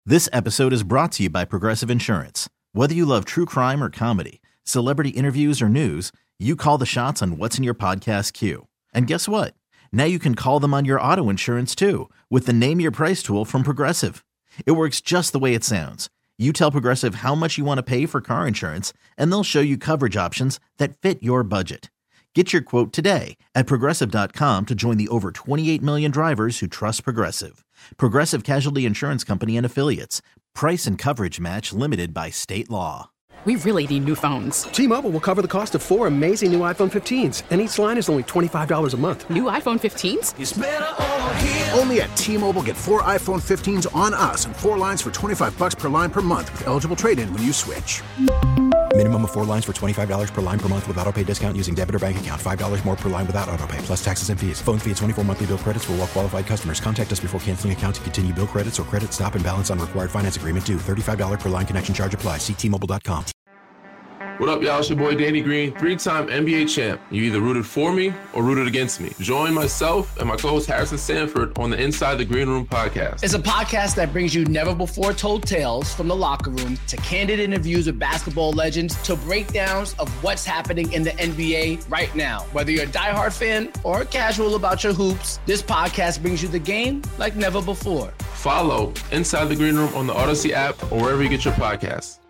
This episode is brought to you by Progressive Insurance. Whether you love true crime or comedy, celebrity interviews or news, you call the shots on what's in your podcast queue. And guess what? Now you can call them on your auto insurance too with the Name Your Price tool from Progressive. It works just the way it sounds. You tell Progressive how much you want to pay for car insurance, and they'll show you coverage options that fit your budget. Get your quote today at Progressive.com to join the over 28 million drivers who trust Progressive. Progressive Casualty Insurance Company and Affiliates. Price and coverage match limited by state law. We really need new phones. T-Mobile will cover the cost of 4 amazing new iPhone 15s, and each line is only $25 a month. New iPhone 15s? It's better over here. Only at T-Mobile, get 4 iPhone 15s on us and 4 lines for $25 per line per month with eligible trade-in when you switch. Minimum of 4 lines for $25 per line per month with autopay discount using debit or bank account. $5 more per line without autopay, plus taxes and fees. Phone fee at 24 monthly bill credits for well-qualified customers. Contact us before canceling account to continue bill credits or credit stop and balance on required finance agreement due. $35 per line connection charge applies. See T-Mobile.com. What up, y'all? It's your boy Danny Green, 3-time NBA champ. You either rooted for me or rooted against me. Join myself and my co-host Harrison Sanford on the Inside the Green Room podcast. It's a podcast that brings you never-before-told tales from the locker room to candid interviews with basketball legends to breakdowns of what's happening in the NBA right now. Whether you're a diehard fan or casual about your hoops, this podcast brings you the game like never before. Follow Inside the Green Room on the Odyssey app or wherever you get your podcasts.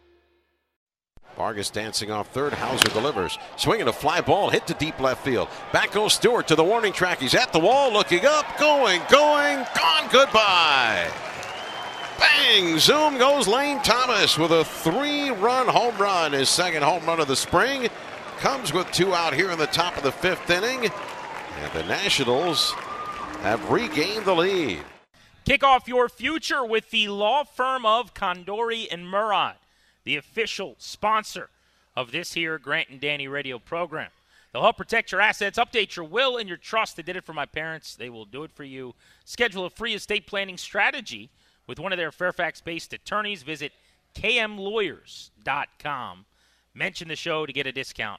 Vargas dancing off third. Hauser delivers. Swinging a fly ball, hit to deep left field. Back goes Stewart to the warning track. He's at the wall, looking up, going, gone, goodbye. Bang! Zoom goes Lane Thomas with a 3-run home run. His second home run of the spring. Comes with 2 out here in the top of the 5th inning. And the Nationals have regained the lead. Kick off your future with the law firm of Condori and Murad, the official sponsor of this here Grant and Danny radio program. They'll help protect your assets, update your will and your trust. They did it for my parents. They will do it for you. Schedule a free estate planning strategy with one of their Fairfax-based attorneys. Visit kmlawyers.com. Mention the show to get a discount.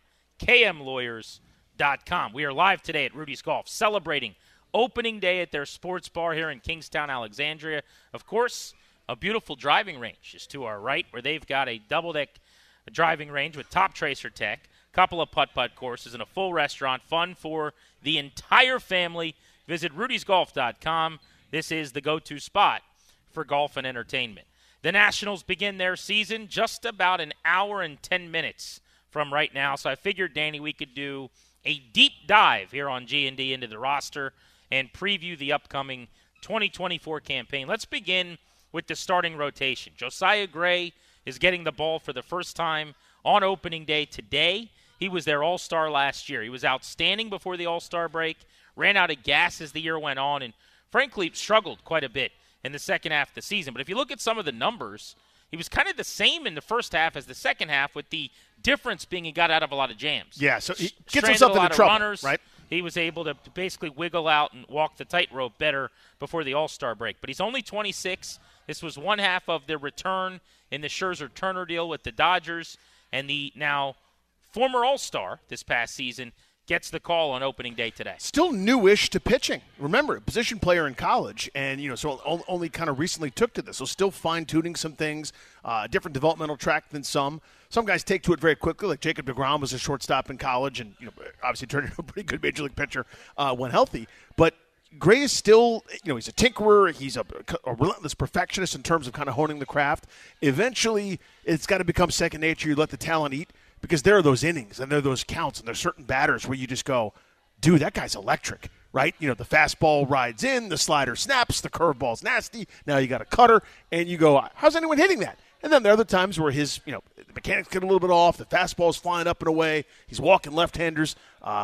kmlawyers.com. We are live today at Rudy's Golf, celebrating opening day at their sports bar here in Kingstown, Alexandria. Of course, a beautiful driving range is to our right, where they've got a double-deck driving range with top tracer tech, couple of putt-putt courses, and a full restaurant. Fun for the entire family. Visit rudysgolf.com. This is the go-to spot for golf and entertainment. The Nationals begin their season just about an hour and 10 minutes from right now, so I figured, Danny, we could do a deep dive here on G&D into the roster and preview the upcoming 2024 campaign. Let's begin with the starting rotation. Josiah Gray is getting the ball for the first time on opening day today. He was their all-star last year. He was outstanding before the all-star break, ran out of gas as the year went on, and frankly struggled quite a bit in the second half of the season. But if you look at some of the numbers, he was kind of the same in the first half as the second half, with the difference being he got out of a lot of jams. Yeah, so he gets Stranded himself a lot into of trouble, runners. right? He was able to basically wiggle out and walk the tightrope better before the all-star break. But he's only 26. This was one half of their return in the Scherzer-Turner deal with the Dodgers, and the now former all-star this past season gets the call on opening day today. Still newish to pitching. Remember, a position player in college, and so only kind of recently took to this. So still fine-tuning some things, different developmental track than some. Some guys take to it very quickly, like Jacob deGrom was a shortstop in college, and obviously turned into a pretty good major league pitcher when healthy. But Gray is still, he's a tinkerer. He's a relentless perfectionist in terms of kind of honing the craft. Eventually, it's got to become second nature. You let the talent eat, because there are those innings and there are those counts and there's certain batters where you just go, dude, that guy's electric, right? The fastball rides in, the slider snaps, the curveball's nasty. Now you got a cutter, and you go, how's anyone hitting that? And then there are other times where his, the mechanics get a little bit off, the fastball's flying up and away, he's walking left-handers,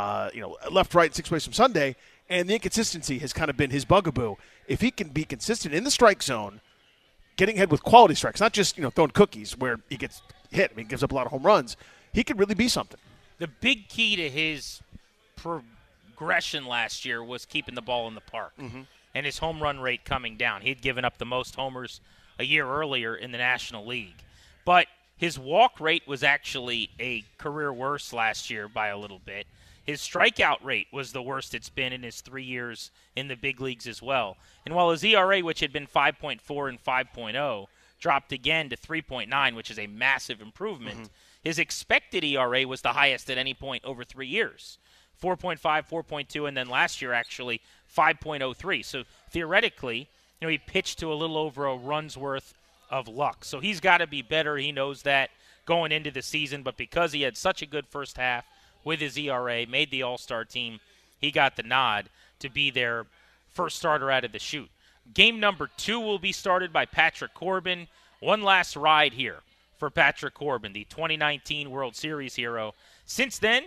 left, right, 6 ways from Sunday, and the inconsistency has kind of been his bugaboo. If he can be consistent in the strike zone, getting ahead with quality strikes, not just, throwing cookies where he gets hit, he gives up a lot of home runs, he could really be something. The big key to his progression last year was keeping the ball in the park, and his home run rate coming down. He had given up the most homers a year earlier in the National League. But his walk rate was actually a career worst last year by a little bit. his strikeout rate was the worst it's been in his 3 years in the big leagues as well. And while his ERA, which had been 5.4 and 5.0, dropped again to 3.9, which is a massive improvement, his expected ERA was the highest at any point over 3 years. 4.5, 4.2, and then last year actually 5.03. So theoretically, he pitched to a little over a run's worth of luck. So he's got to be better. He knows that going into the season. But because he had such a good first half with his ERA, made the All-Star team, he got the nod to be their first starter out of the chute. Game number 2 will be started by Patrick Corbin. One last ride here for Patrick Corbin, the 2019 World Series hero. Since then,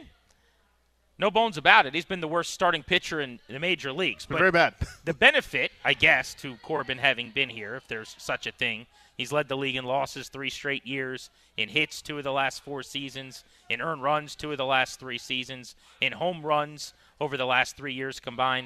no bones about it, he's been the worst starting pitcher in the major leagues. But very bad. The benefit, I guess, to Corbin having been here, if there's such a thing, he's led the league in losses 3 straight years, in hits 2 of the last 4 seasons, in earned runs 2 of the last 3 seasons, in home runs over the last 3 years combined.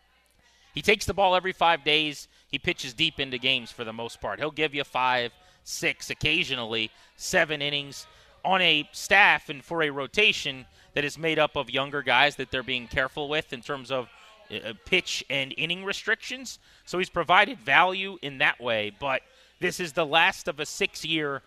He takes the ball every 5 days. He pitches deep into games for the most part. He'll give you 5, 6, occasionally 7 innings on a staff and for a rotation that is made up of younger guys that they're being careful with in terms of pitch and inning restrictions. So he's provided value in that way, but this is the last of a 6-year,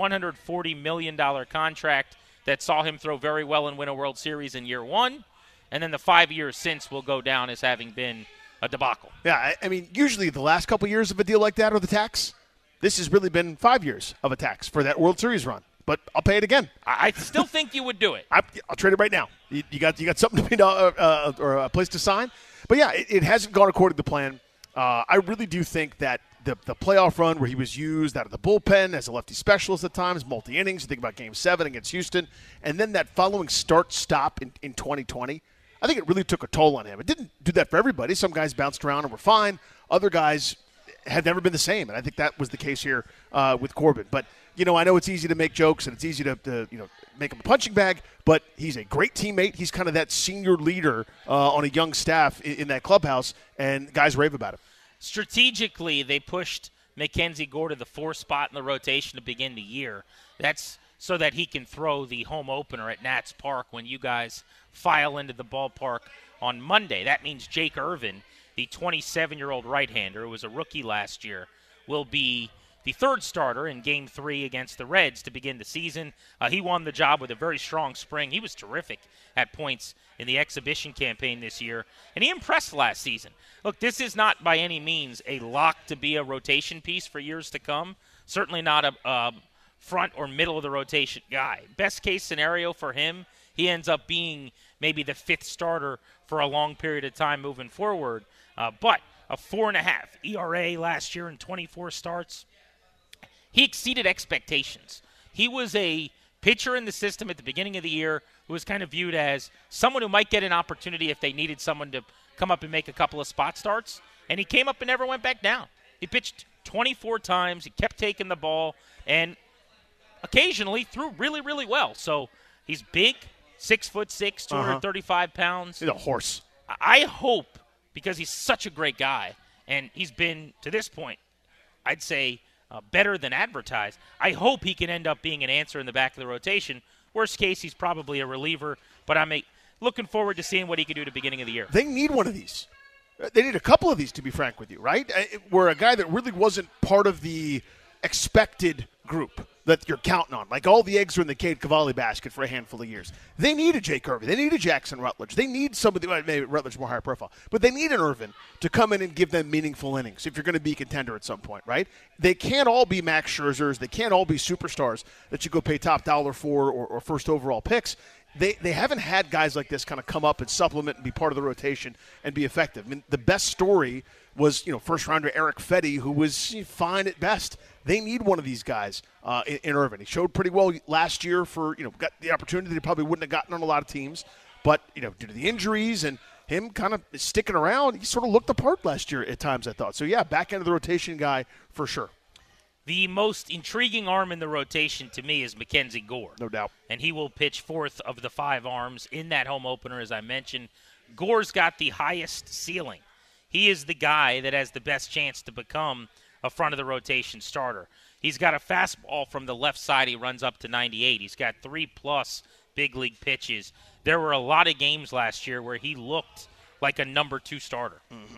$140 million contract that saw him throw very well and win a World Series in year 1, and then the 5 years since will go down as having been a debacle. Yeah, I mean, usually the last couple years of a deal like that are the tax. This has really been 5 years of a tax for that World Series run. But I'll pay it again. I still think you would do it. I'll trade it right now. You got something to be or a place to sign. But yeah, it hasn't gone according to plan. I really do think that the playoff run where he was used out of the bullpen as a lefty specialist at times, multi-innings, you think about Game 7 against Houston, and then that following start-stop in 2020, I think it really took a toll on him. It didn't do that for everybody. Some guys bounced around and were fine. Other guys have never been the same, and I think that was the case here with Corbin. But I know it's easy to make jokes and it's easy to make him a punching bag, but he's a great teammate. He's kind of that senior leader on a young staff in that clubhouse, and guys rave about him. Strategically, they pushed Mackenzie Gore to the 4th spot in the rotation to begin the year. That's so that he can throw the home opener at Nats Park when you guys file into the ballpark on Monday. That means Jake Irvin, the 27-year-old right-hander who was a rookie last year, will be the 3rd starter in Game 3 against the Reds to begin the season. He won the job with a very strong spring. He was terrific at points in the exhibition campaign this year, and he impressed last season. Look, this is not by any means a lock to be a rotation piece for years to come. Certainly not a front or middle of the rotation guy. Best case scenario for him, he ends up being maybe the 5th starter for a long period of time moving forward. But a 4.5 ERA last year in 24 starts. He exceeded expectations. He was a pitcher in the system at the beginning of the year who was kind of viewed as someone who might get an opportunity if they needed someone to come up and make a couple of spot starts. And he came up and never went back down. He pitched 24 times. He kept taking the ball and occasionally threw really, really well. So he's big, 6'6", 235 pounds. He's a horse. I hope, because he's such a great guy, and he's been, to this point, I'd say, better than advertised. I hope he can end up being an answer in the back of the rotation. Worst case, he's probably a reliever, but I'm looking forward to seeing what he can do at the beginning of the year. They need one of these. They need a couple of these, to be frank with you, right? Where a guy that really wasn't part of the expected group that you're counting on. Like all the eggs are in the Cade Cavalli basket for a handful of years. They need a Jake Irvin. They need a Jackson Rutledge. They need somebody, maybe Rutledge more higher profile, but they need an Irvin to come in and give them meaningful innings if you're going to be a contender at some point, right? They can't all be Max Scherzers. They can't all be superstars that you go pay top dollar for or first overall picks. They haven't had guys like this kind of come up and supplement and be part of the rotation and be effective. I mean, the best story was, first-rounder Eric Fetty, who was fine at best. They need one of these guys in Irvin. He showed pretty well last year got the opportunity that he probably wouldn't have gotten on a lot of teams. But, due to the injuries and him kind of sticking around, he sort of looked the part last year at times, I thought. So, yeah, back end of the rotation guy for sure. The most intriguing arm in the rotation to me is Mackenzie Gore. No doubt. And he will pitch 4th of the 5 arms in that home opener, as I mentioned. Gore's got the highest ceiling. He is the guy that has the best chance to become a front-of-the-rotation starter. He's got a fastball from the left side. He runs up to 98. He's got 3+ big league pitches. there were a lot of games last year where he looked like a number 2 starter. Mm-hmm.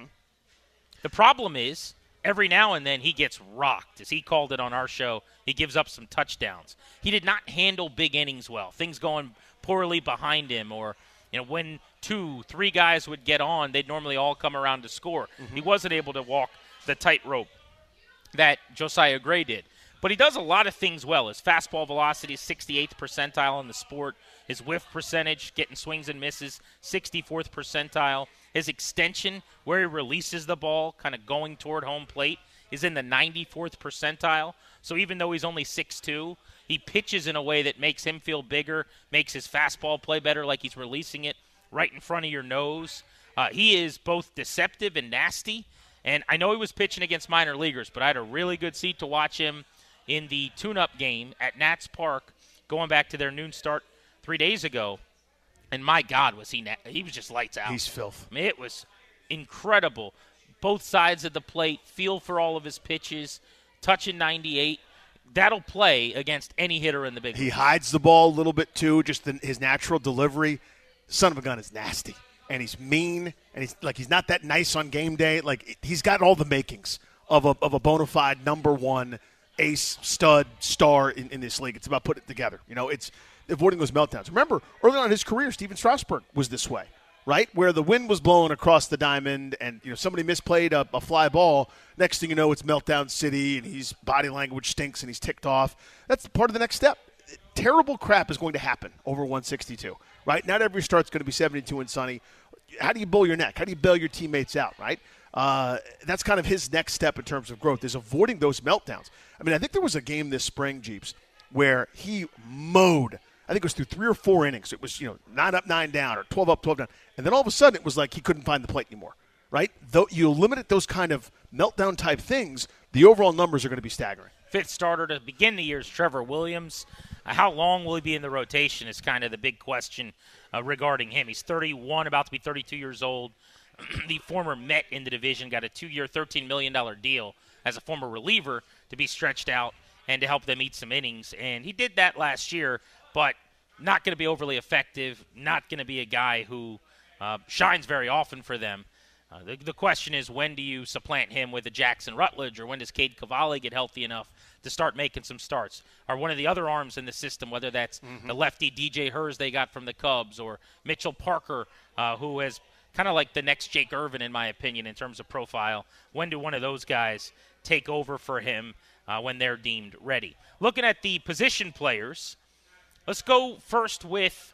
The problem is, every now and then he gets rocked. As he called it on our show, he gives up some touchdowns. He did not handle big innings well. Things going poorly behind him, or when 2-3 guys would get on, they'd normally all come around to score. He wasn't able to walk the tightrope that Josiah Gray did. But he does a lot of things well. His fastball velocity is 68th percentile in the sport. His whiff percentage, getting swings and misses, 64th percentile. His extension, where he releases the ball, kind of going toward home plate, is in the 94th percentile. So even though he's only 6'2", he pitches in a way that makes him feel bigger, makes his fastball play better, like he's releasing it right in front of your nose. He is both deceptive and nasty. And I know he was pitching against minor leaguers, but I had a really good seat to watch him in the tune-up game at Nats Park, going back to their noon start 3 days ago. And my God, was he was just lights out. He's filth. I mean, it was incredible. Both sides of the plate, feel for all of his pitches, touching 98. That'll play against any hitter in the big league. He hides the ball a little bit, too, just his natural delivery. Son of a gun is nasty. And he's mean, and he's not that nice on game day. Like, he's got all the makings of a bona fide number 1 ace, stud, star in this league. It's about putting it together. It's avoiding those meltdowns. Remember, early on in his career, Steven Strasburg was this way, right? Where the wind was blowing across the diamond and somebody misplayed a fly ball. Next thing you know, it's meltdown city, and his body language stinks, and he's ticked off. That's part of the next step. Terrible crap is going to happen over 162, right? Not every start's going to be 72 and sunny. How do you bull your neck? How do you bail your teammates out, right? That's kind of his next step in terms of growth, is avoiding those meltdowns. I mean, I think there was a game this spring, Jeeps, where he mowed, I think it was through 3 or 4 innings. It was, 9 up, 9 down, or 12 up, 12 down. And then all of a sudden it was like he couldn't find the plate anymore, right? Though you eliminate those kind of meltdown-type things, the overall numbers are going to be staggering. 5th starter to begin the year is Trevor Williams. How long will he be in the rotation is kind of the big question regarding him. He's 31, about to be 32 years old. The former Met in the division got a 2-year, $13 million deal as a former reliever to be stretched out and to help them eat some innings. And he did that last year, but not going to be overly effective, not going to be a guy who shines very often for them. The question is, when do you supplant him with a Jackson Rutledge, or when does Cade Cavalli get healthy enough to start making some starts? Or one of the other arms in the system, whether that's the lefty DJ Hers they got from the Cubs, or Mitchell Parker, who has kind of like the next Jake Irvin, in my opinion, in terms of profile. When do one of those guys take over for him when they're deemed ready? Looking at the position players, let's go first with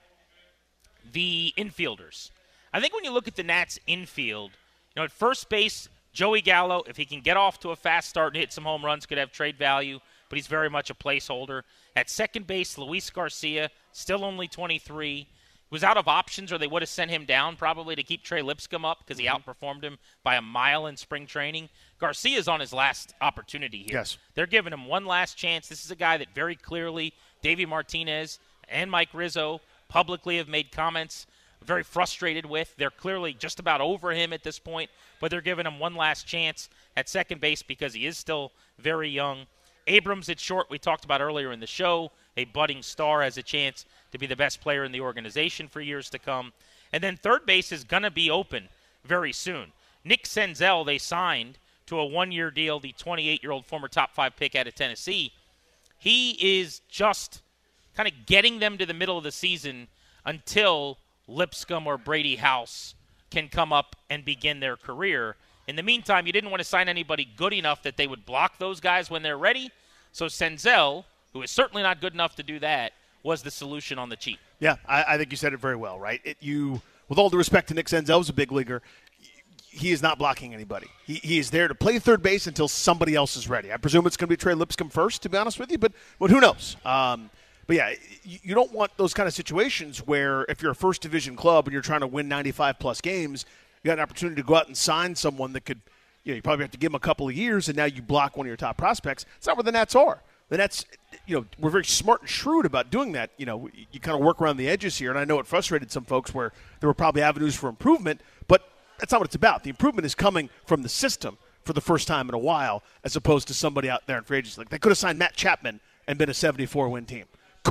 the infielders. I think when you look at the Nats infield, at first base, Joey Gallo, if he can get off to a fast start and hit some home runs, could have trade value, but he's very much a placeholder. At second base, Luis Garcia, still only 23. Was out of options, or they would have sent him down probably to keep Trey Lipscomb up because he outperformed him by a mile in spring training. Garcia's on his last opportunity here. Yes. They're giving him one last chance. This is a guy that very clearly Davey Martinez and Mike Rizzo publicly have made comments very frustrated with. They're clearly just about over him at this point, but they're giving him one last chance at second base because he is still very young. Abrams at short, we talked about earlier in the show, a budding star, has a chance to be the best player in the organization for years to come. And then third base is going to be open very soon. Nick Senzel, they signed to a one-year deal, the 28-year-old former top 5 pick out of Tennessee. He is just kind of getting them to the middle of the season until Lipscomb or Brady House can come up and begin their career. In the meantime, you didn't want to sign anybody good enough that they would block those guys when they're ready. So Senzel, who is certainly not good enough to do that, was the solution on the cheap. Yeah, I think you said it very well, right? With all due respect to Nick Senzel, who's a big leaguer, he is not blocking anybody. He is there to play third base until somebody else is ready. I presume it's going to be Trey Lipscomb first, to be honest with you, but who knows? But, yeah, you don't want those kind of situations where if you're a first division club and you're trying to win 95-plus games, you got an opportunity to go out and sign someone that could, you probably have to give them a couple of years, and now you block one of your top prospects. It's not where the Nats are. The Nats, we're very smart and shrewd about doing that. You kind of work around the edges here, and I know it frustrated some folks where there were probably avenues for improvement, but that's not what it's about. The improvement is coming from the system for the first time in a while, as opposed to somebody out there in free agency. Like, they could have signed Matt Chapman and been a 74-win team. Cool.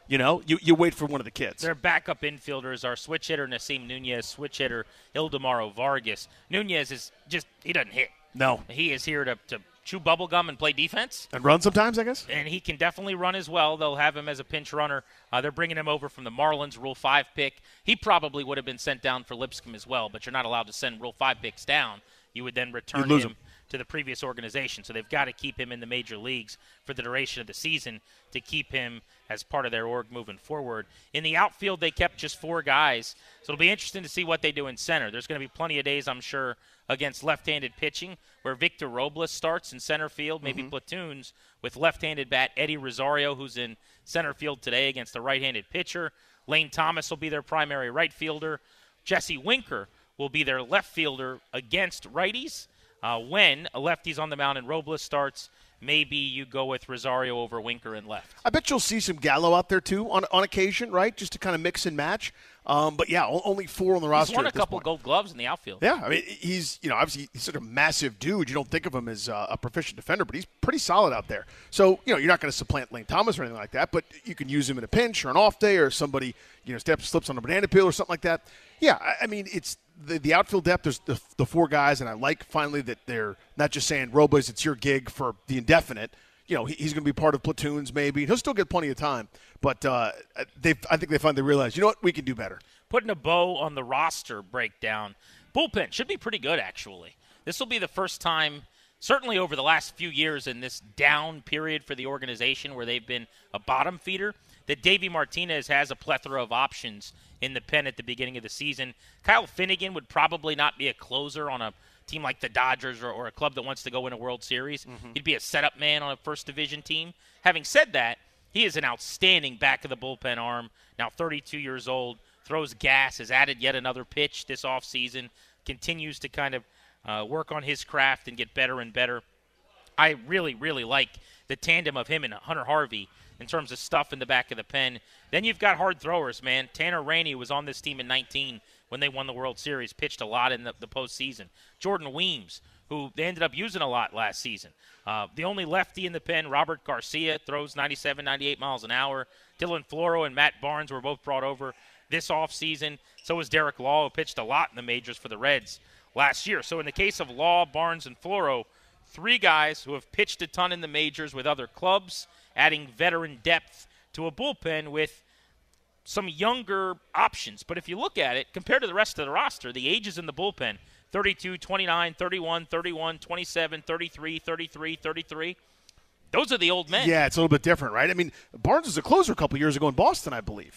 You wait for one of the kids. Their backup infielders are switch hitter Nasim Nunez, switch hitter Ildemaro Vargas. Nunez is he doesn't hit. No. He is here to chew bubble gum and play defense. And run sometimes, I guess? And he can definitely run as well. They'll have him as a pinch runner. They're bringing him over from the Marlins, Rule 5 pick. He probably would have been sent down for Lipscomb as well, but you're not allowed to send Rule 5 picks down. You would then return him to the previous organization. So they've got to keep him in the major leagues for the duration of the season to keep him as part of their org moving forward. In the outfield, they kept just 4 guys. So it'll be interesting to see what they do in center. There's going to be plenty of days, I'm sure, against left-handed pitching where Victor Robles starts in center field, maybe platoons with left-handed bat Eddie Rosario, who's in center field today against a right-handed pitcher. Lane Thomas will be their primary right fielder. Jesse Winker will be their left fielder against righties. When a lefty's on the mound and Robles starts, maybe you go with Rosario over Winker and left. I bet you'll see some Gallo out there, too, on occasion, right, just to kind of mix and match. But, yeah, only 4 on the roster. He's won a couple Gold Gloves in the outfield. Yeah, I mean, he's, obviously he's such a massive dude. You don't think of him as a proficient defender, but he's pretty solid out there. So, you're not going to supplant Lane Thomas or anything like that, but you can use him in a pinch or an off day or somebody, slips on a banana peel or something like that. Yeah, I mean, it's the outfield depth. There's the 4 guys, and I like finally that they're not just saying, Robles, it's your gig for the indefinite. He's going to be part of platoons maybe. He'll still get plenty of time. But I think they finally realize, we can do better. Putting a bow on the roster breakdown. Bullpen should be pretty good, actually. This will be the first time, certainly over the last few years in this down period for the organization where they've been a bottom feeder, that Davey Martinez has a plethora of options in the pen at the beginning of the season. Kyle Finnegan would probably not be a closer on a team like the Dodgers or a club that wants to go win a World Series. He'd be a setup man on a first division team. Having said that, he is an outstanding back of the bullpen arm, now 32 years old, throws gas, has added yet another pitch this offseason, continues to kind of work on his craft and get better and better. I really, really like the tandem of him and Hunter Harvey in terms of stuff in the back of the pen. Then you've got hard throwers, man. Tanner Rainey was on this team in 19 when they won the World Series, pitched a lot in the postseason. Jordan Weems, who they ended up using a lot last season. The only lefty in the pen, Robert Garcia, throws 97, 98 miles an hour. Dylan Floro and Matt Barnes were both brought over this offseason. So was Derek Law, who pitched a lot in the majors for the Reds last year. So in the case of Law, Barnes, and Floro, 3 guys who have pitched a ton in the majors with other clubs, adding veteran depth to a bullpen with some younger options. But if you look at it, compared to the rest of the roster, the ages in the bullpen, 32, 29, 31, 31, 27, 33, 33, 33. Those are the old men. Yeah, it's a little bit different, right? I mean, Barnes was a closer a couple years ago in Boston, I believe.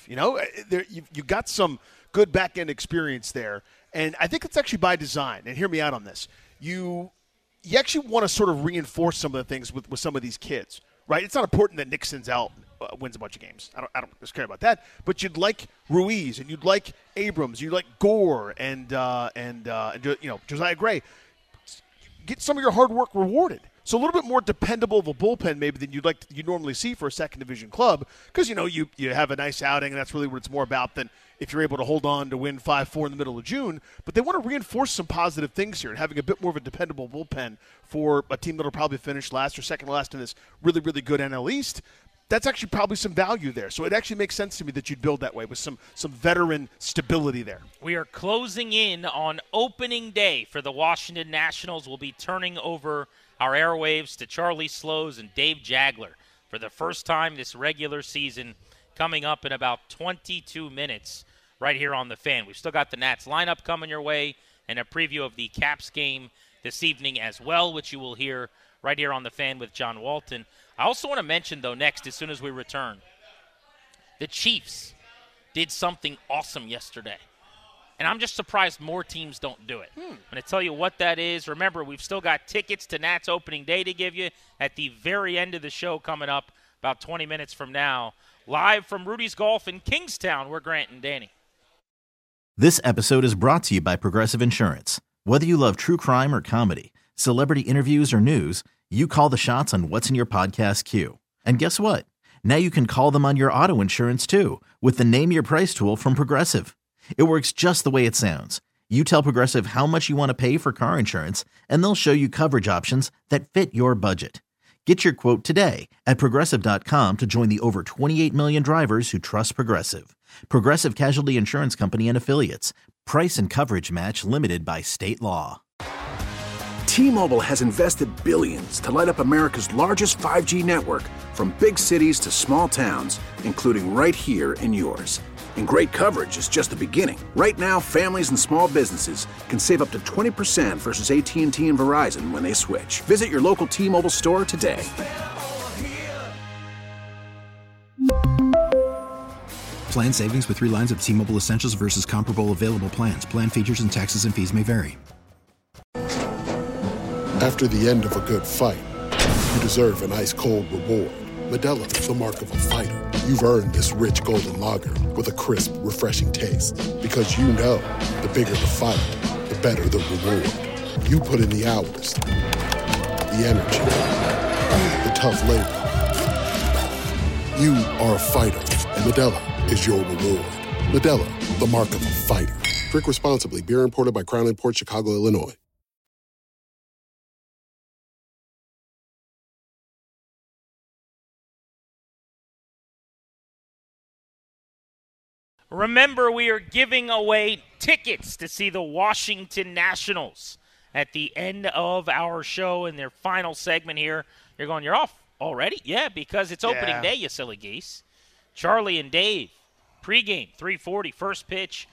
You got some good back-end experience there, and I think it's actually by design. And hear me out on this. You actually want to sort of reinforce some of the things with some of these kids, right? It's not important that Nixon's out wins a bunch of games. I don't just care about that. But you'd like Ruiz, and you'd like Abrams, you'd like Gore, and Josiah Gray. Get some of your hard work rewarded. So a little bit more dependable of a bullpen maybe than you normally see for a second division club, because you have a nice outing, and that's really what it's more about than if you're able to hold on to win 5-4 in the middle of June. But they want to reinforce some positive things here and having a bit more of a dependable bullpen for a team that will probably finish last or second to last in this really, really good NL East. That's actually probably some value there. So it actually makes sense to me that you'd build that way with some veteran stability there. We are closing in on opening day for the Washington Nationals. We'll be turning over our airwaves to Charlie Slows and Dave Jagler for the first time this regular season, coming up in about 22 minutes right here on The Fan. We've still got the Nats lineup coming your way and a preview of the Caps game this evening as well, which you will hear right here on The Fan with John Walton. I also want to mention, though, next, as soon as we return, the Chiefs did something awesome yesterday. And I'm just surprised more teams don't do it. I'm going to tell you what that is. Remember, we've still got tickets to Nats opening day to give you at the very end of the show coming up about 20 minutes from now. Live from Rudy's Golf in Kingstown, we're Grant and Danny. This episode is brought to you by Progressive Insurance. Whether you love true crime or comedy, celebrity interviews or news, you call the shots on what's in your podcast queue. And guess what? Now you can call them on your auto insurance too with the Name Your Price tool from Progressive. It works just the way it sounds. You tell Progressive how much you want to pay for car insurance, and they'll show you coverage options that fit your budget. Get your quote today at Progressive.com to join the over 28 million drivers who trust Progressive. Progressive Casualty Insurance Company and Affiliates. Price and coverage match limited by state law. T-Mobile has invested billions to light up America's largest 5G network, from big cities to small towns, including right here in yours. And great coverage is just the beginning. Right now, families and small businesses can save up to 20% versus AT&T and Verizon when they switch. Visit your local T-Mobile store today. Plan savings with 3 lines of T-Mobile Essentials versus comparable available plans. Plan features and taxes and fees may vary. After the end of a good fight, you deserve an ice-cold reward. Modelo is the mark of a fighter. You've earned this rich golden lager with a crisp, refreshing taste. Because you know, the bigger the fight, the better the reward. You put in the hours, the energy, the tough labor. You are a fighter, and Modelo is your reward. Modelo, the mark of a fighter. Drink responsibly. Beer imported by Crown Imports, Chicago, Illinois. Remember, we are giving away tickets to see the Washington Nationals at the end of our show in their final segment here. You're going, you're off already? Yeah, because it's opening day, you silly geese. Charlie and Dave, pregame, 3:40, first pitch,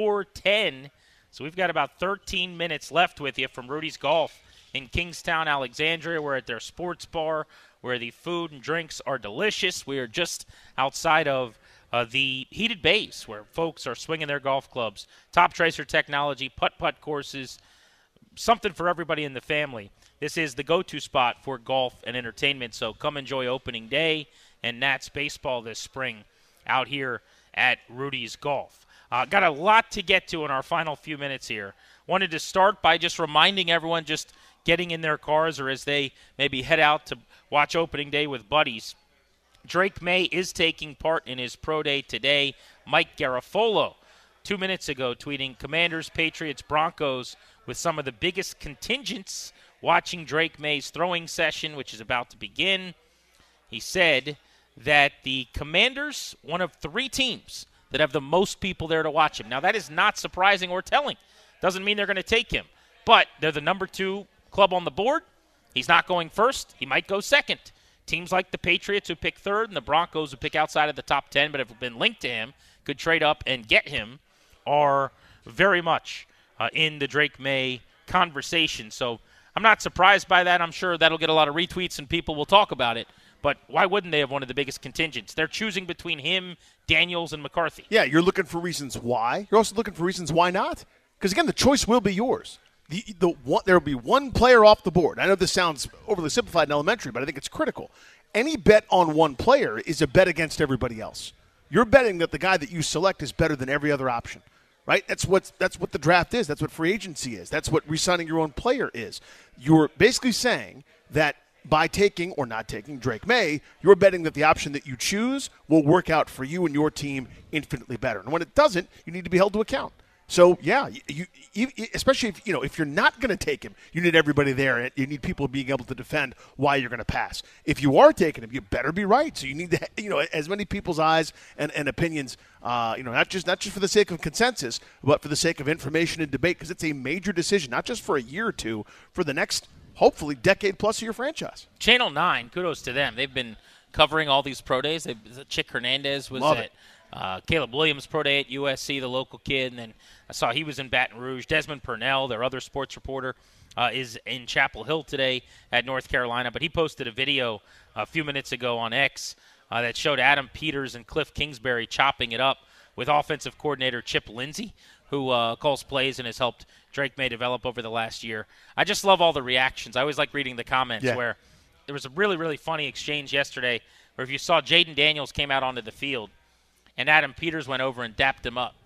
4:10. So we've got about 13 minutes left with you from Rudy's Golf in Kingstown, Alexandria. We're at their sports bar where the food and drinks are delicious. We are just outside of the heated bays where folks are swinging their golf clubs. Top Tracer technology, putt-putt courses, something for everybody in the family. This is the go-to spot for golf and entertainment, so come enjoy opening day and Nats baseball this spring out here at Rudy's Golf. Got a lot to get to in our final few minutes here. Wanted to start by just reminding everyone, just getting in their cars or as they maybe head out to watch opening day with buddies, Drake May is taking part in his pro day today. Mike Garafolo, 2 minutes ago, tweeting, Commanders, Patriots, Broncos with some of the biggest contingents watching Drake May's throwing session, which is about to begin. He said that the Commanders, one of 3 teams that have the most people there to watch him. Now, that is not surprising or telling. Doesn't mean they're going to take him. But they're the number 2 club on the board. He's not going first. He might go second. Teams like the Patriots, who pick third, and the Broncos, who pick outside of the top 10 but have been linked to him, could trade up and get him, are very much in the Drake May conversation. So I'm not surprised by that. I'm sure that'll get a lot of retweets and people will talk about it. But why wouldn't they have one of the biggest contingents? They're choosing between him, Daniels, and McCarthy. Yeah, you're looking for reasons why. You're also looking for reasons why not. Because, again, the choice will be yours. There will be one player off the board. I know this sounds overly simplified and elementary, but I think it's critical. Any bet on one player is a bet against everybody else. You're betting that the guy that you select is better than every other option, right? That's what the draft is. That's what free agency is. That's what re-signing your own player is. You're basically saying that by taking or not taking Drake May, you're betting that the option that you choose will work out for you and your team infinitely better. And when it doesn't, you need to be held to account. So, yeah, you especially if you're not going to take him, you need everybody there, and you need people being able to defend why you're going to pass. If you are taking him, you better be right. So you need to, as many people's eyes and opinions, not just for the sake of consensus, but for the sake of information and debate, because it's a major decision, not just for a year or two, for the next, hopefully, decade plus of your franchise. Channel 9, kudos to them. They've been covering all these pro days. Chick Hernandez was at Caleb Williams pro day at USC, the local kid, and then I saw he was in Baton Rouge. Desmond Purnell, their other sports reporter, is in Chapel Hill today at North Carolina, but he posted a video a few minutes ago on X that showed Adam Peters and Cliff Kingsbury chopping it up with offensive coordinator Chip Lindsey, who calls plays and has helped Drake May develop over the last year. I just love all the reactions. I always like reading the comments where there was a really, really funny exchange yesterday where if you saw Jaden Daniels came out onto the field and Adam Peters went over and dapped him up.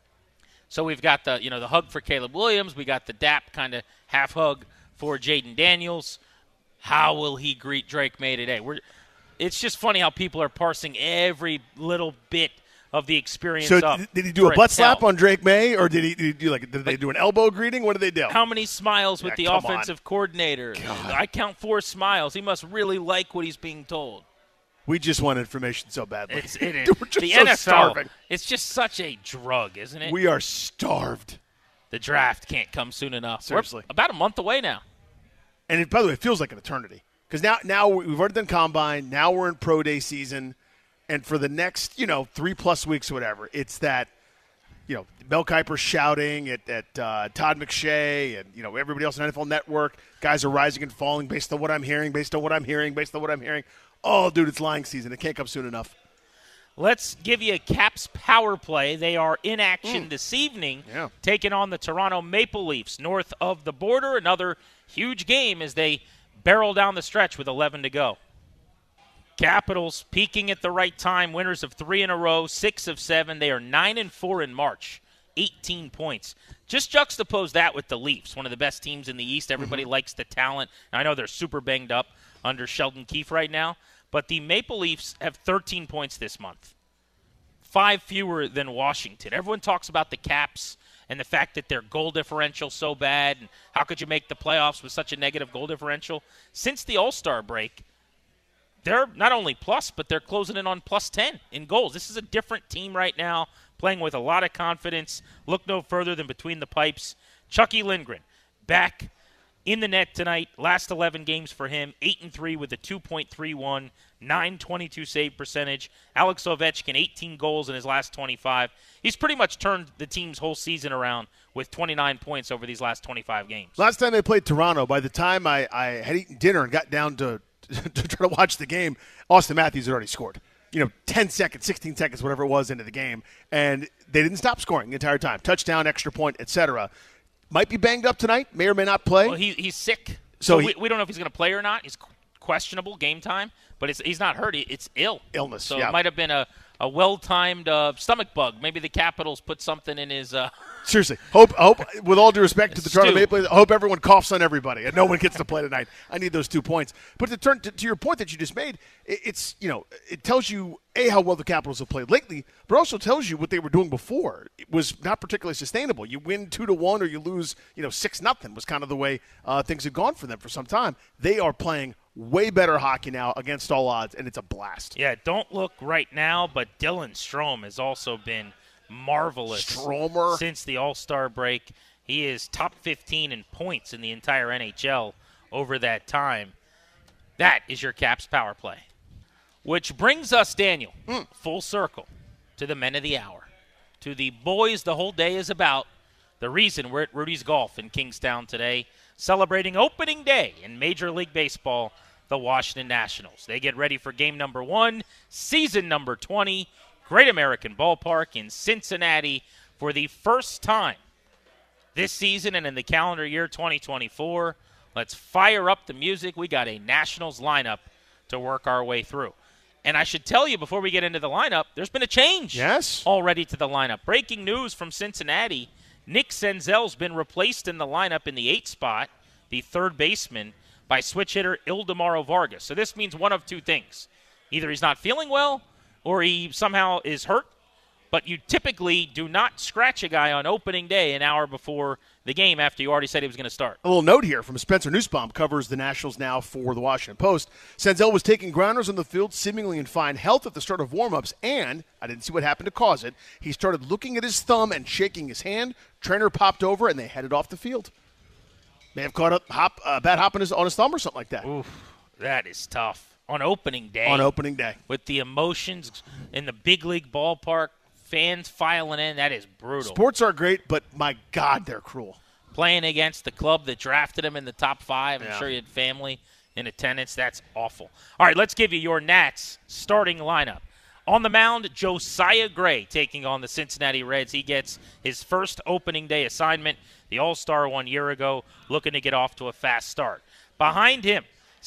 So we've got the hug for Caleb Williams. We got the dap kind of half hug for Jaden Daniels. How will he greet Drake May today? It's just funny how people are parsing every little bit of the experience So up. did he do a butt slap on Drake May, or did they do an elbow greeting? What did they do? How many smiles with the offensive coordinator? God. I count 4 smiles. He must really like what he's being told. We just want information so badly. It is. We're just The so NFL, starving. it's just such a drug, isn't it? We are starved. The draft can't come soon enough. Seriously. We're about a month away now. And by the way, it feels like an eternity. Because now we've already done Combine. Now we're in Pro Day season. And for the next, 3+ weeks or whatever, it's that, Mel Kiper shouting at Todd McShay and, everybody else on NFL Network. Guys are rising and falling based on what I'm hearing, based on what I'm hearing. Oh, dude, it's lying season. It can't come soon enough. Let's give you a Caps power play. They are in action this evening, taking on the Toronto Maple Leafs north of the border. Another huge game as they barrel down the stretch with 11 to go. Capitals peaking at the right time, winners of 3 in a row, 6 of 7. They are 9-4 in March, 18 points. Just juxtapose that with the Leafs, one of the best teams in the East. Everybody likes the talent. I know they're super banged up under Sheldon Keefe right now, but the Maple Leafs have 13 points this month, 5 fewer than Washington. Everyone talks about the Caps and the fact that their goal differential so bad, and how could you make the playoffs with such a negative goal differential? Since the All-Star break, they're not only plus, but they're closing in on plus 10 in goals. This is a different team right now, playing with a lot of confidence. Look no further than between the pipes. Chucky Lindgren back in the net tonight. Last 11 games for him, 8-3 with a 2.31, 922 save percentage. Alex Ovechkin, 18 goals in his last 25. He's pretty much turned the team's whole season around with 29 points over these last 25 games. Last time they played Toronto, by the time I had eaten dinner and got down to try to watch the game, Austin Matthews had already scored. 10 seconds, 16 seconds, whatever it was into the game. And they didn't stop scoring the entire time. Touchdown, extra point, etc. Might be banged up tonight, may or may not play. Well, he's sick. So we don't know if he's going to play or not. He's questionable game time, but he's not hurt. It's illness. So it might have been a well-timed stomach bug. Maybe the Capitals put something in his Seriously. Hope, with all due respect to the Toronto Maple Leafs, I hope everyone coughs on everybody and no one gets to play tonight. I need those 2 points. But to turn to your point that you just made, it's it tells you, A, how well the Capitals have played lately, but also tells you what they were doing before. It was not particularly sustainable. You win 2-1 or you lose 6-0 was kind of the way things had gone for them for some time. They are playing way better hockey now against all odds, and it's a blast. Yeah, don't look right now, but Dylan Strome has also been marvelous since the All-Star break. He is top 15 in points in the entire NHL over that time. That is your Caps power play. Which brings us, Daniel, full circle to the men of the hour, to the boys the whole day is about, the reason we're at Rudy's Golf in Kingstown today, celebrating opening day in Major League Baseball, the Washington Nationals. They get ready for game number 1, season number 20, Great American Ballpark in Cincinnati for the first time this season and in the calendar year 2024. Let's fire up the music. We got a Nationals lineup to work our way through. And I should tell you before we get into the lineup, there's been a change already to the lineup. Breaking news from Cincinnati, Nick Senzel's been replaced in the lineup in the 8th spot, the third baseman, by switch hitter Ildemaro Vargas. So this means one of two things. Either he's not feeling well or he somehow is hurt, but you typically do not scratch a guy on opening day an hour before the game after you already said he was going to start. A little note here from Spencer Nussbaum, covers the Nationals now for the Washington Post. Senzel was taking grounders on the field seemingly in fine health at the start of warm-ups, and I didn't see what happened to cause it. He started looking at his thumb and shaking his hand. Trainer popped over, and they headed off the field. May have caught a bad hop on his thumb or something like that. Oof, that is tough. On opening day. On opening day. With the emotions in the big league ballpark, fans filing in, that is brutal. Sports are great, but my God, they're cruel. Playing against the club that drafted him in the top 5. I'm sure you had family in attendance. That's awful. All right, let's give you your Nats starting lineup. On the mound, Josiah Gray taking on the Cincinnati Reds. He gets his first opening day assignment. The All-Star 1 year ago, looking to get off to a fast start. Behind him,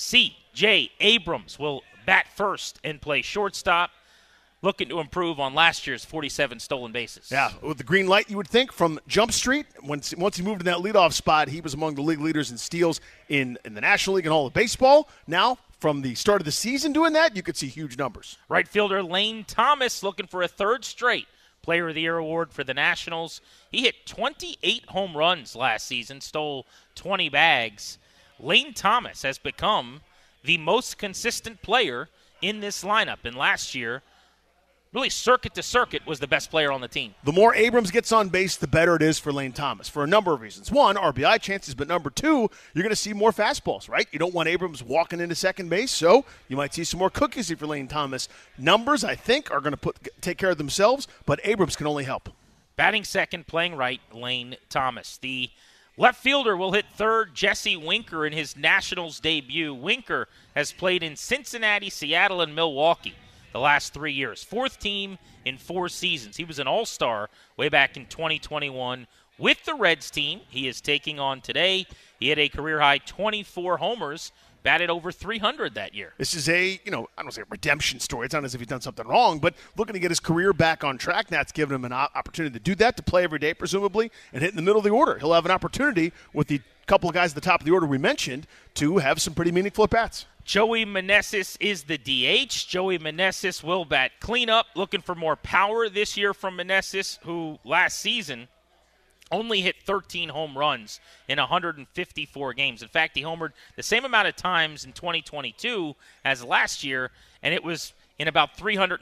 C.J. Abrams will bat first and play shortstop, looking to improve on last year's 47 stolen bases. Yeah, with the green light, you would think, from Jump Street. Once he moved in that leadoff spot, he was among the league leaders in steals in the National League and all of baseball. Now, from the start of the season doing that, you could see huge numbers. Right fielder Lane Thomas looking for a third straight Player of the Year award for the Nationals. He hit 28 home runs last season, stole 20 bags. Lane Thomas has become the most consistent player in this lineup. And last year, really circuit to circuit, was the best player on the team. The more Abrams gets on base, the better it is for Lane Thomas for a number of reasons. One, RBI chances, but number two, you're going to see more fastballs, right? You don't want Abrams walking into second base, so you might see some more cookies for Lane Thomas. Numbers, I think, are going to take care of themselves, but Abrams can only help. Batting second, playing right, Lane Thomas. The left fielder will hit third, Jesse Winker, in his Nationals debut. Winker has played in Cincinnati, Seattle, and Milwaukee the last 3 years. Fourth team in 4 seasons. He was an all-star way back in 2021 with the Reds team. He is taking on today. He had a career-high 24 homers, batted over 300 that year. This is I don't say a redemption story. It's not as if he's done something wrong, but looking to get his career back on track. That's given him an opportunity to do that, to play every day, presumably, and hit in the middle of the order. He'll have an opportunity with the couple of guys at the top of the order we mentioned to have some pretty meaningful at-bats. Joey Meneses is the DH. Joey Meneses will bat cleanup, looking for more power this year from Meneses, who last season only hit 13 home runs in 154 games. In fact, he homered the same amount of times in 2022 as last year, and it was in about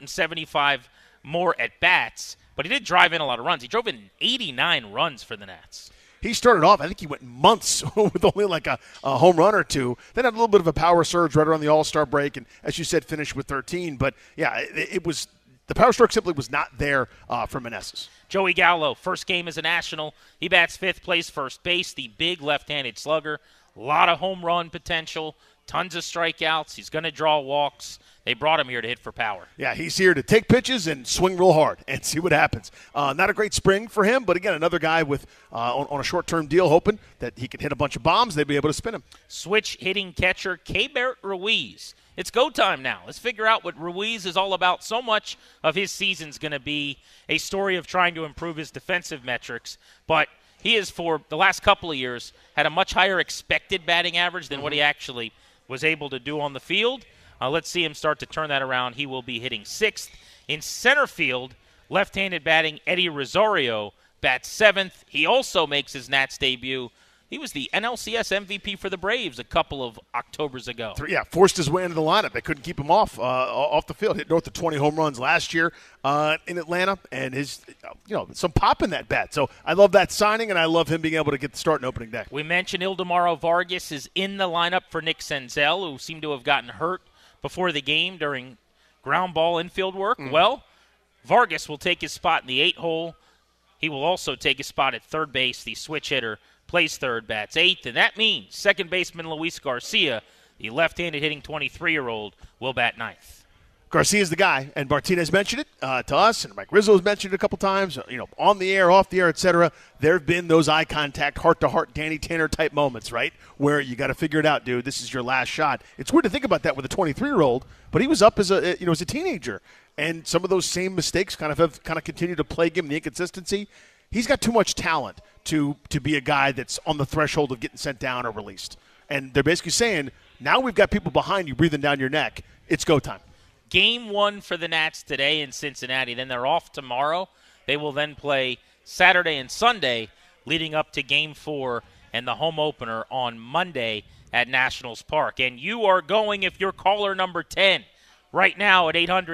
375 more at-bats. But he did drive in a lot of runs. He drove in 89 runs for the Nats. He started off, I think he went months with only like a home run or two. Then had a little bit of a power surge right around the All-Star break, and as you said, finished with 13. But, yeah, it was the power stroke simply was not there for Meneses. Joey Gallo, first game as a National. He bats fifth, plays first base, the big left-handed slugger. A lot of home run potential, tons of strikeouts. He's going to draw walks. They brought him here to hit for power. Yeah, he's here to take pitches and swing real hard and see what happens. Not a great spring for him, but again, another guy with on a short-term deal, hoping that he could hit a bunch of bombs. They'd be able to spin him. Switch hitting catcher Keibert Ruiz. It's go time now. Let's figure out what Ruiz is all about. So much of his season's going to be a story of trying to improve his defensive metrics, but he has, for the last couple of years, had a much higher expected batting average than what he actually was able to do on the field. Let's see him start to turn that around. He will be hitting sixth. In center field, left-handed batting Eddie Rosario bats seventh. He also makes his Nats debut. He was the NLCS MVP for the Braves a couple of Octobers ago. Yeah, forced his way into the lineup. They couldn't keep him off the field. Hit north of 20 home runs last year in Atlanta, and his some pop in that bat. So I love that signing, and I love him being able to get the start in opening day. We mentioned Ildemaro Vargas is in the lineup for Nick Senzel, who seemed to have gotten hurt before the game during ground ball infield work. Well, Vargas will take his spot in the 8-hole. He will also take his spot at third base. The switch hitter plays third, bats eighth, and that means second baseman Luis Garcia, the left-handed hitting 23-year-old, will bat ninth. Garcia's the guy, and Martinez mentioned it to us, and Mike Rizzo's mentioned it a couple times, on the air, off the air, etc. There have been those eye contact, heart-to-heart, Danny Tanner type moments, right, where you got to figure it out, dude. This is your last shot. It's weird to think about that with a 23-year-old, but he was up as a teenager, and some of those same mistakes kind of continued to plague him, the inconsistency. He's got too much talent to be a guy that's on the threshold of getting sent down or released. And they're basically saying, now we've got people behind you breathing down your neck. It's go time. Game 1 for the Nats today in Cincinnati. Then they're off tomorrow. They will then play Saturday and Sunday leading up to Game 4 and the home opener on Monday at Nationals Park. And you are going, if you're caller number 10, right now at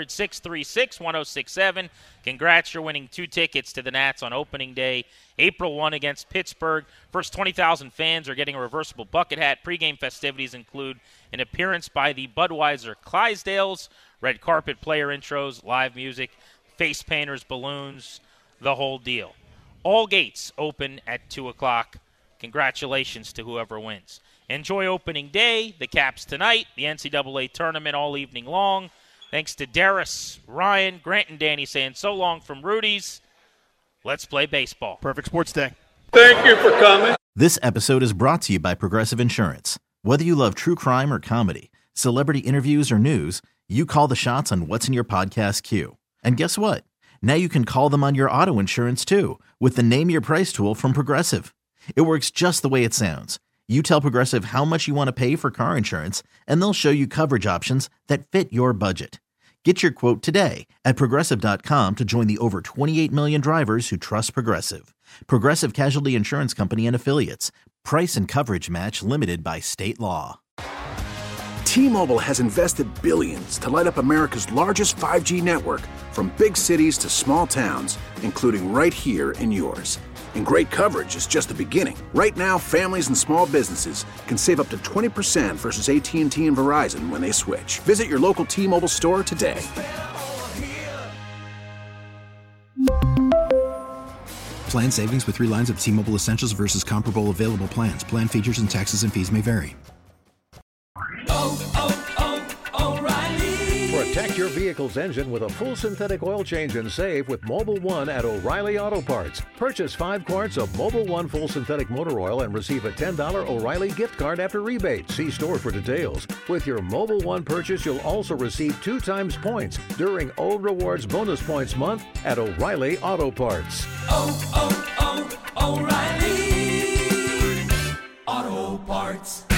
800-636-1067. Congrats, you're winning 2 tickets to the Nats on opening day, April 1 against Pittsburgh. First 20,000 fans are getting a reversible bucket hat. Pre-game festivities include an appearance by the Budweiser Clydesdales, red carpet player intros, live music, face painters, balloons, the whole deal. All gates open at 2 o'clock. Congratulations to whoever wins. Enjoy opening day, the Caps tonight, the NCAA tournament all evening long. Thanks to Darius, Ryan, Grant, and Danny saying so long from Rudy's. Let's play baseball. Perfect sports day. Thank you for coming. This episode is brought to you by Progressive Insurance. Whether you love true crime or comedy, celebrity interviews or news, you call the shots on what's in your podcast queue. And guess what? Now you can call them on your auto insurance too with the Name Your Price tool from Progressive. It works just the way it sounds. You tell Progressive how much you want to pay for car insurance, and they'll show you coverage options that fit your budget. Get your quote today at Progressive.com to join the over 28 million drivers who trust Progressive. Progressive Casualty Insurance Company and Affiliates. Price and coverage match limited by state law. T-Mobile has invested billions to light up America's largest 5G network, from big cities to small towns, including right here in yours. And great coverage is just the beginning. Right now, families and small businesses can save up to 20% versus AT&T and Verizon when they switch. Visit your local T-Mobile store today. Plan savings with 3 lines of T-Mobile Essentials versus comparable available plans. Plan features and taxes and fees may vary. Protect your vehicle's engine with a full synthetic oil change and save with Mobil 1 at O'Reilly Auto Parts. Purchase 5 quarts of Mobil 1 full synthetic motor oil and receive a $10 O'Reilly gift card after rebate. See store for details. With your Mobil 1 purchase, you'll also receive 2 times points during O Rewards Bonus Points Month at O'Reilly Auto Parts. O'Reilly Auto Parts.